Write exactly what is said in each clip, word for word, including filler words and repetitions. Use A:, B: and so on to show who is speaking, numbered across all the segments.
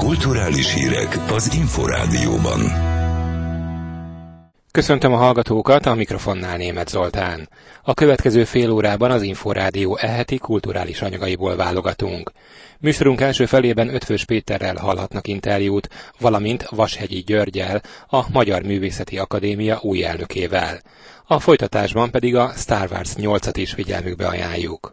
A: Kulturális hírek az Inforádióban.
B: Köszöntöm a hallgatókat, a mikrofonnál Németh Zoltán. A következő fél órában az Inforádió eheti kulturális anyagaiból válogatunk. Műsorunk első felében Ötvös Péterrel hallhatnak interjút, valamint Vashegyi Györggyel, a Magyar Művészeti Akadémia új elnökével. A folytatásban pedig a Star Wars nyolcat is figyelmükbe ajánljuk.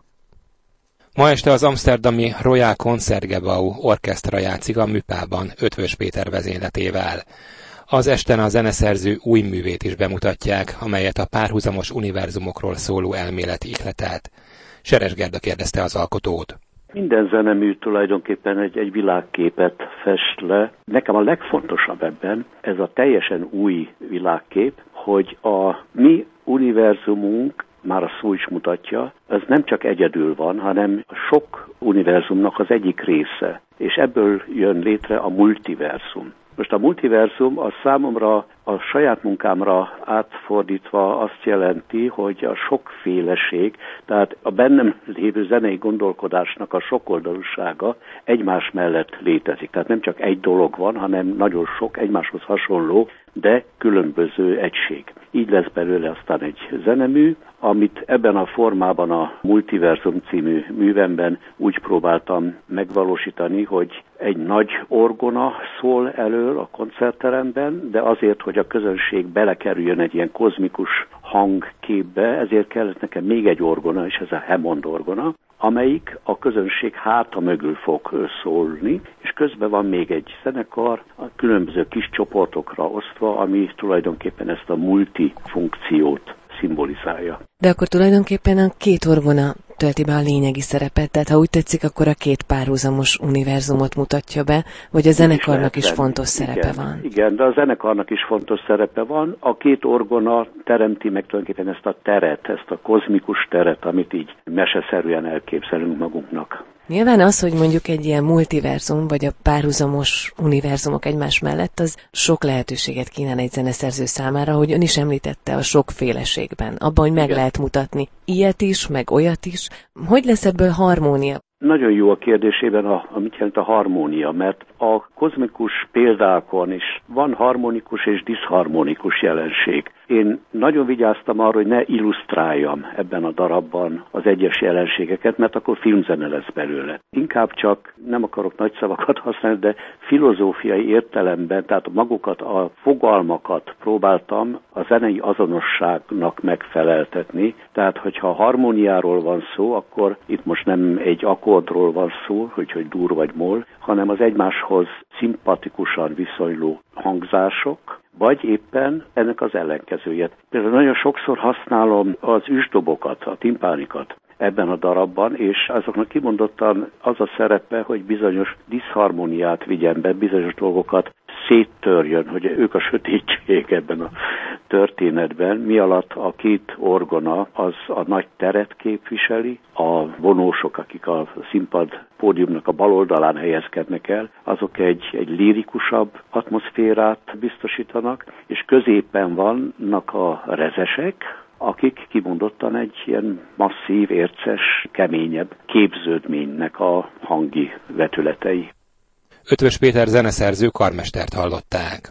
B: Ma este az amszterdami Royal Concertgebouw orkesztra játszik a Műpában Ötvös Péter vezényletével. Az esten a zeneszerző új művét is bemutatják, amelyet a párhuzamos univerzumokról szóló elmélet ihletelt. Seres Gerda kérdezte az alkotót.
C: Minden zenemű tulajdonképpen egy, egy világképet fest le. Nekem a legfontosabb ebben ez a teljesen új világkép, hogy a mi univerzumunk, már a szó is mutatja, ez nem csak egyedül van, hanem sok univerzumnak az egyik része. És ebből jön létre a multiverzum. Most a multiverzum az számomra a saját munkámra átfordítva azt jelenti, hogy a sokféleség, tehát a bennem lévő zenei gondolkodásnak a sokoldalúsága egymás mellett létezik. Tehát nem csak egy dolog van, hanem nagyon sok egymáshoz hasonló, de különböző egység. Így lesz belőle aztán egy zenemű, amit ebben a formában a Multiverzum című művemben úgy próbáltam megvalósítani, hogy egy nagy orgona szól elől a koncertteremben, de azért, hogy a közönség belekerüljön egy ilyen kozmikus hangképbe, ezért kellett nekem még egy orgona, és ez a Hammond orgona, amelyik a közönség háta mögül fog szólni, és közben van még egy zenekar, a különböző kis csoportokra osztva, ami tulajdonképpen ezt a multifunkciót szimbolizálja.
D: De akkor tulajdonképpen a két orgona tölti be a lényegi szerepet, tehát ha úgy tetszik, akkor a két párhuzamos univerzumot mutatja be, vagy a zenekarnak is, is fontos szerepe
C: igen,
D: van.
C: Igen, de a zenekarnak is fontos szerepe van. A két orgona teremti meg tulajdonképpen ezt a teret, ezt a kozmikus teret, amit így meseszerűen elképzelünk magunknak.
D: Nyilván az, hogy mondjuk egy ilyen multiverzum, vagy a párhuzamos univerzumok egymás mellett, az sok lehetőséget kínál egy zeneszerző számára, hogy ön is említette a sokféleségben, abban, hogy meg Igen. lehet mutatni ilyet is, meg olyat is. Hogy lesz ebből harmónia?
C: Nagyon jó a kérdésében, a, a mit jelent a harmónia, mert a kozmikus példákon is van harmonikus és diszharmonikus jelenség. Én nagyon vigyáztam arra, hogy ne illusztráljam ebben a darabban az egyes jelenségeket, mert akkor filmzene lesz belőle. Inkább csak, nem akarok nagy szavakat használni, de filozófiai értelemben, tehát magukat, a fogalmakat próbáltam a zenei azonosságnak megfeleltetni. Tehát, hogyha harmóniáról van szó, akkor itt most nem egy akkordról van szó, hogy, hogy dur vagy mol, hanem az egymáshoz szimpatikusan viszonyló hangzások, vagy éppen ennek az ellenkezőjét. Például nagyon sokszor használom az üsdobokat, a timpánikat ebben a darabban, és azoknak kimondottan az a szerepe, hogy bizonyos diszharmóniát vigyen be, bizonyos dolgokat széttörjön, hogy ők a sötétség ebben a történetben, mi alatt a két orgona az a nagy teret képviseli, a vonósok, akik a színpad pódiumnak a bal oldalán helyezkednek el, azok egy, egy lírikusabb atmoszférát biztosítanak, és középen vannak a rezesek, akik kimondottan egy ilyen masszív, érces, keményebb képződménynek a hangi vetületei.
B: Ötvös Péter zeneszerző karmestert hallották.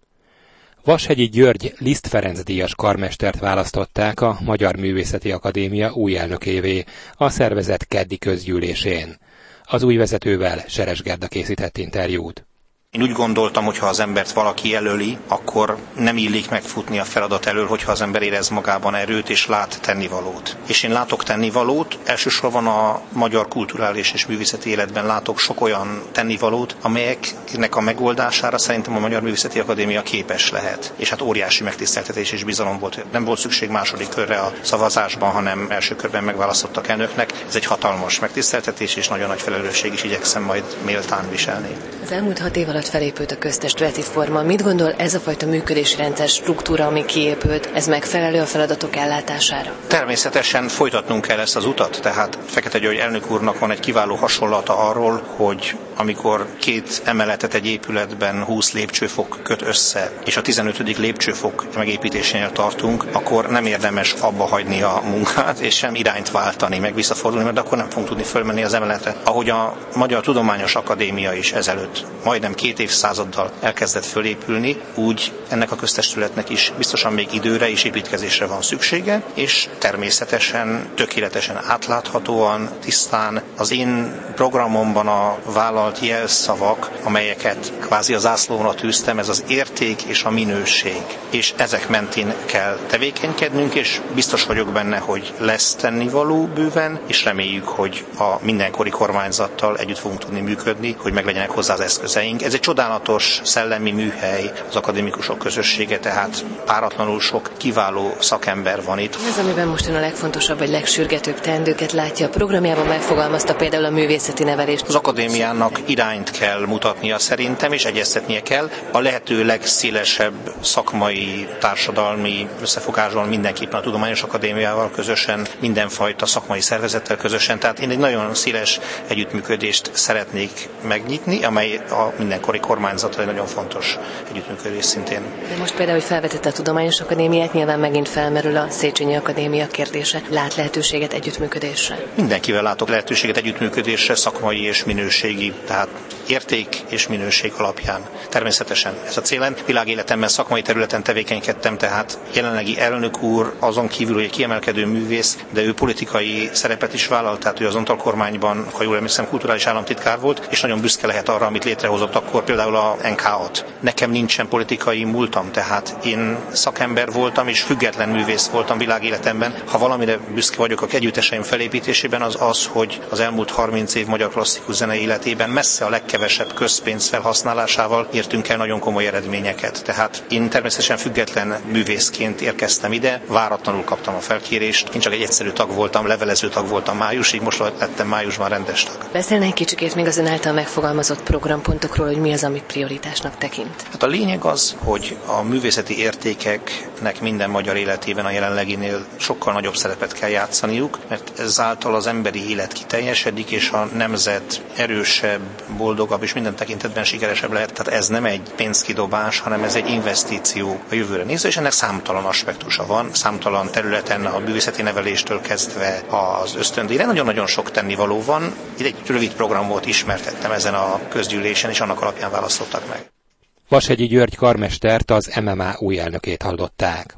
B: Vashegyi György Liszt Ferenc díjas karmestert választották a Magyar Művészeti Akadémia új elnökévé a szervezet keddi közgyűlésén. Az új vezetővel Seres Gerda készített interjút.
E: Én úgy gondoltam, hogy ha az embert valaki jelöli, akkor nem illik megfutni a feladat elől, hogyha az ember érez magában erőt és lát tennivalót. És én látok tennivalót, elsősorban a magyar kulturális és művészeti életben látok sok olyan tennivalót, amelyeknek a megoldására szerintem a Magyar Művészeti Akadémia képes lehet. És hát óriási megtiszteltetés és bizalom volt. Nem volt szükség második körre a szavazásban, hanem első körben megválasztottak elnöknek. Ez egy hatalmas megtiszteltetés és nagyon nagy felelősség is, igyekszem majd méltán viselni.
D: Az elmúlt hat év alatt felépült a köztestületi forma. Mit gondol, ez a fajta működési rendszer, struktúra, ami kiépült, ez megfelelő a feladatok ellátására?
E: Természetesen folytatnunk kell ezt az utat, tehát Fekete György elnök úrnak van egy kiváló hasonlata arról, hogy amikor két emeletet egy épületben húsz lépcsőfok köt össze, és a tizenötödik lépcsőfok megépítésénél tartunk, akkor nem érdemes abba hagyni a munkát, és sem irányt váltani, meg visszafordulni, mert akkor nem fogunk tudni fölmenni az emeletre. Ahogy a Magyar Tudományos Akadémia is ezelőtt ezelőtt majdnem két évszázaddal elkezdett fölépülni, úgy ennek a köztestületnek is biztosan még időre és építkezésre van szüksége, és természetesen tökéletesen átláthatóan, tisztán az én programomban a vállalt jelszavak, amelyeket kvázi az zászlóra tűztem, ez az érték és a minőség. És ezek mentén kell tevékenykednünk, és biztos vagyok benne, hogy lesz tennivaló bőven, és reméljük, hogy a mindenkori kormányzattal együtt fogunk tudni működni, hogy meglegyenek hozzá az eszközeink. Ez egy csodálatos szellemi műhely, az akadémikusok közössége, tehát páratlanul sok kiváló szakember van itt.
D: Ez, amiben most ön a legfontosabb vagy legsürgetőbb teendőket látja, a programjában megfogalmazta például a művészeti nevelést.
E: Az akadémiának irányt kell mutatnia szerintem, és egyeztetnie kell. A lehető legszélesebb szakmai, társadalmi összefogásban mindenképpen a Tudományos Akadémiával közösen, mindenfajta szakmai szervezettel közösen. Tehát én egy nagyon széles együttműködést szeretnék megnyitni, amely a mindenkori kormányzatra egy nagyon fontos együttműködés szintén.
D: De most például, hogy felvetette a Tudományos Akadémiát, nyilván megint felmerül a Széchenyi Akadémia kérdése. Lát lehetőséget együttműködésre?
E: Mindenkivel látok lehetőséget együttműködésre, szakmai és minőségi, tehát érték és minőség alapján. Természetesen ez a célem. Világéletemben szakmai területen tevékenykedtem, tehát jelenlegi elnök úr azon kívül, hogy egy kiemelkedő művész, de ő politikai szerepet is vállalt, tehát ő az Antal kormányban, ha jól emlékszem, kulturális államtitkár volt, és nagyon büszke lehet arra, amit létrehozott akkor, például a en ká á-t. Nekem nincsen politikai múltam, tehát én szakember voltam, és független művész voltam világéletemben. Ha valamire büszke vagyok a együtteseim felépítésében, az az, hogy az elmúlt harminc év magyar klasszikus zene életében messze a legkevesebb közpénz felhasználásával értünk el nagyon komoly eredményeket. Tehát én természetesen független művészként érkeztem ide, váratlanul kaptam a felkérést. Én csak egy egyszerű tag voltam, levelező tag voltam májusig, most lettem májusban rendes tag.
D: Beszélne egy kicsikét még az ön által megfogalmazott programpontokról, hogy mi az, amit prioritásnak tekint?
E: Hát a lényeg az, hogy a művészeti értékeknek minden magyar életében a jelenleginél sokkal nagyobb szerepet kell játszaniuk, mert ezáltal az emberi élet kiteljesedik, és a nemzet erősebb, boldogabb és minden tekintetben sikeresebb lehet. Tehát ez nem egy pénzkidobás, hanem ez egy investíció a jövőre nézve, és ennek számtalan aspektusa van, számtalan területen a művészeti neveléstől kezdve az ösztöndíjra. Nagyon-nagyon sok tennivaló van. Itt egy rövid programot ismertettem ezen a közgyűlésen, és annak alapján választottak meg.
B: Vashegyi György karmestert, az em em á új elnökét hallották.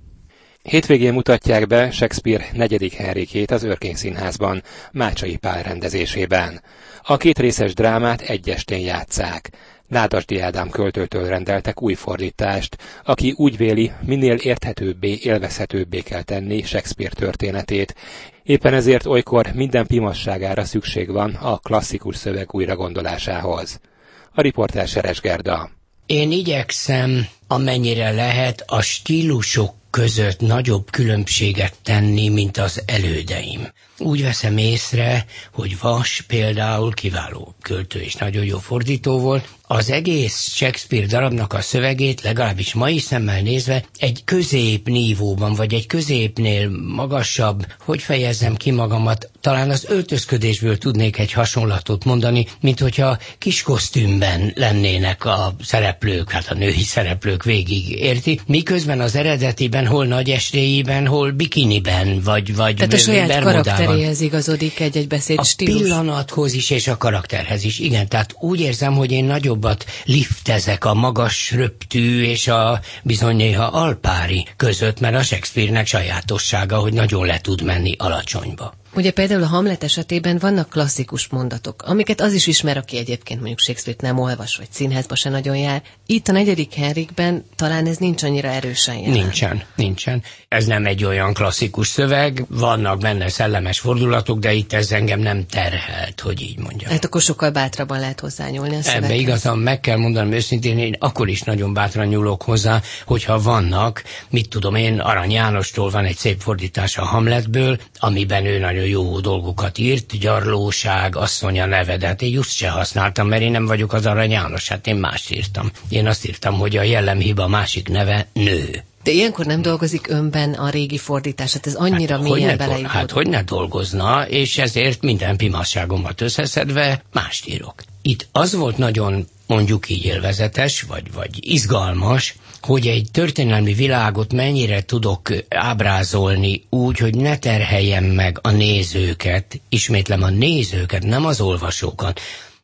B: Hétvégén mutatják be Shakespeare negyedik Henrikét az Örkény Színházban, Mácsai Pál rendezésében. A kétrészes drámát egy estén játsszák. Nádasdy Ádám költőtől rendeltek új fordítást, aki úgy véli, minél érthetőbbé, élvezhetőbbé kell tenni Shakespeare történetét. Éppen ezért olykor minden pimasságára szükség van a klasszikus szöveg újragondolásához. A riporter Seres Gerda.
F: Én igyekszem, amennyire lehet, a stílusok között nagyobb különbséget tenni, mint az elődeim. Úgy veszem észre, hogy Vas például kiváló költő és nagyon jó fordító volt, az egész Shakespeare darabnak a szövegét, legalábbis mai szemmel nézve, egy középnívóban, vagy egy középnél magasabb, hogy fejezzem ki magamat, talán az öltözködésből tudnék egy hasonlatot mondani, mint hogyha kis kosztümben lennének a szereplők, hát a női szereplők végig, érti? Miközben az eredetiben hol nagy estélyében, hol bikiniben, vagy, vagy
D: tehát a saját karakteréhez igazodik egy-egy beszédstílus.
F: A pillanathoz is, és a karakterhez is, igen. Tehát úgy érzem, hogy én nagyobbat liftezek a magas röptű és a bizony néha alpári között, mert a Shakespeare-nek sajátossága, hogy nagyon le tud menni alacsonyba.
D: Ugye például a Hamlet esetében vannak klasszikus mondatok, amiket az is ismer, aki egyébként mondjuk Shakespeare-t nem olvas, vagy színházba se nagyon jár. Itt a negyedik Henrikben talán ez nincs annyira erősen jelen.
F: Nincsen, nincsen. Ez nem egy olyan klasszikus szöveg, vannak benne szellemes fordulatok, de itt ez engem nem terhelt, hogy így mondjam.
D: Hát akkor sokkal bátrabban lehet hozzányúlni a szöveghez.
F: Ebbe igazán meg kell mondanom őszintén, én akkor is nagyon bátran nyúlok hozzá, hogyha vannak, mit tudom én, Arany Jánostól van egy szép fordítás a Hamletből, amiben ő nagyon jó dolgokat írt, gyarlóság, asszonya neve, de hát én just se használtam, mert én nem vagyok az Arany János, hát én mást írtam. Én azt írtam, hogy a jellemhiba másik neve nő.
D: De ilyenkor nem dolgozik önben a régi fordítás, hát ez annyira hát, mélyen beleívódott.
F: Hát hogy ne dolgozna, és ezért minden pimasságomat összeszedve mást írok. Itt az volt nagyon, mondjuk így élvezetes, vagy, vagy izgalmas, hogy egy történelmi világot mennyire tudok ábrázolni úgy, hogy ne terheljem meg a nézőket, ismétlem a nézőket, nem az olvasókat,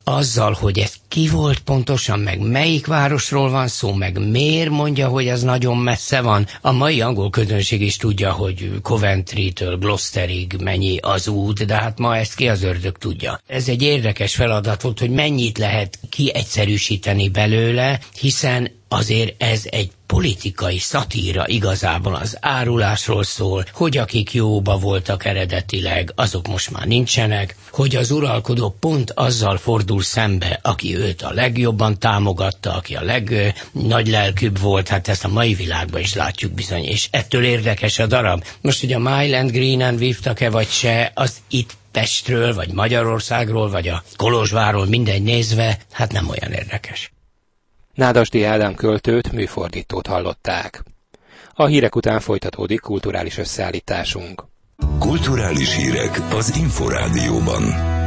F: azzal, hogy ez ki volt pontosan, meg melyik városról van szó, meg miért mondja, hogy ez nagyon messze van. A mai angol közönség is tudja, hogy Coventry-től Gloucesterig mennyi az út, de hát ma ezt ki az ördög tudja. Ez egy érdekes feladat volt, hogy mennyit lehet kiegyszerűsíteni belőle, hiszen azért ez egy politikai szatíra igazából, az árulásról szól, hogy akik jóba voltak eredetileg, azok most már nincsenek, hogy az uralkodó pont azzal fordul szembe, aki őt a legjobban támogatta, aki a legnagylelkűbb volt, hát ezt a mai világban is látjuk bizony, és ettől érdekes a darab. Most, hogy a Mile and Greenen vívtak-e vagy se, az itt Pestről, vagy Magyarországról, vagy a Kolozsvárról mindegy nézve, hát nem olyan érdekes.
B: Nádasdy Ádám költőt, műfordítót hallották. A hírek után folytatódik kulturális összeállításunk.
A: Kulturális hírek az Inforádióban.